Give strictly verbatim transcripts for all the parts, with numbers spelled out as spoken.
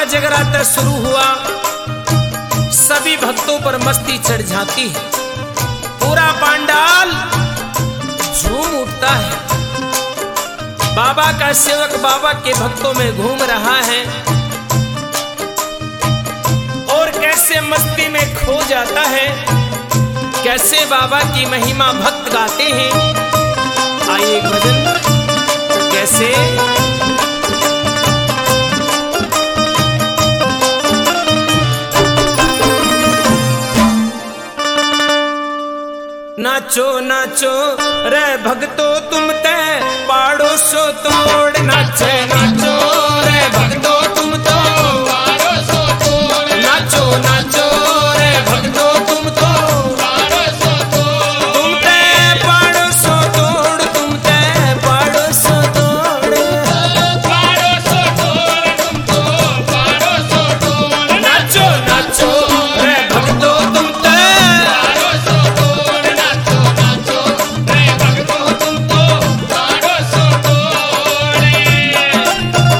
जगराता शुरू हुआ। सभी भक्तों पर मस्ती चढ़ जाती है, पूरा पंडाल झूम उठता है। बाबा का सेवक बाबा के भक्तों में घूम रहा है और कैसे मस्ती में खो जाता है, कैसे बाबा की महिमा भक्त गाते हैं। आइए भजन कैसे नाचो नाचो रे भक्तो तुम ते पाड़ो सो तोड़, नाचे नाचो रे भक्तो तुम तो पाड़ो सो तोड़, नाचो नाचो रे भक्तो तुम तो पाड़ो सो तोड़, तुम ते पाड़ो सो तोड़, तुम ते पाड़ो सो तोड़, पाड़ो सो तोड़, तुम तो पाड़ो सो तोड़, नाचो नाचो रे भक्तो तुम ते पाड़ो सो तोड़, नाचो नाचो रे भक्तो तुम तो पाड़ो सो तोड़।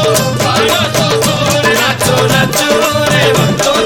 नाचो नाचो रे भक्तो